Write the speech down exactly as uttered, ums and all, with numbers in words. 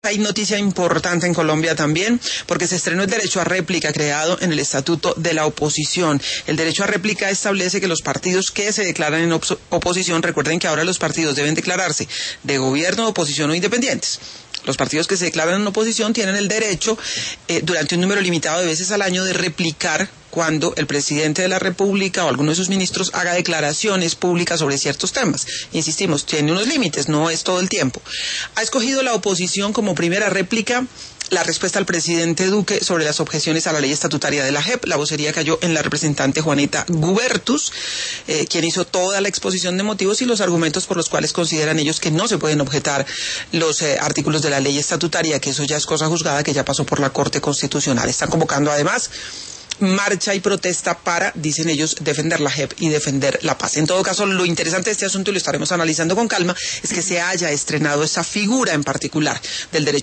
Hay noticia importante en Colombia también, porque se estrenó el derecho a réplica creado en el Estatuto de la Oposición. El derecho a réplica establece que los partidos que se declaran en op- oposición, recuerden que ahora los partidos deben declararse de gobierno, oposición o independientes. Los partidos que se declaran en oposición tienen el derecho, eh, durante un número limitado de veces al año, de replicar cuando el presidente de la República o alguno de sus ministros haga declaraciones públicas sobre ciertos temas. Insistimos, tiene unos límites, no es todo el tiempo. Ha escogido la oposición como primera réplica la respuesta al presidente Duque sobre las objeciones a la ley estatutaria de la J E P. La vocería cayó en la representante Juaneta Gubertus, eh, quien hizo toda la exposición de motivos y los argumentos por los cuales consideran ellos que no se pueden objetar los eh, artículos de la ley estatutaria, que eso ya es cosa juzgada, que ya pasó por la Corte Constitucional. Están convocando además marcha y protesta para, dicen ellos, defender la J E P y defender la paz. En todo caso, lo interesante de este asunto, y lo estaremos analizando con calma, es que se haya estrenado esa figura en particular del derecho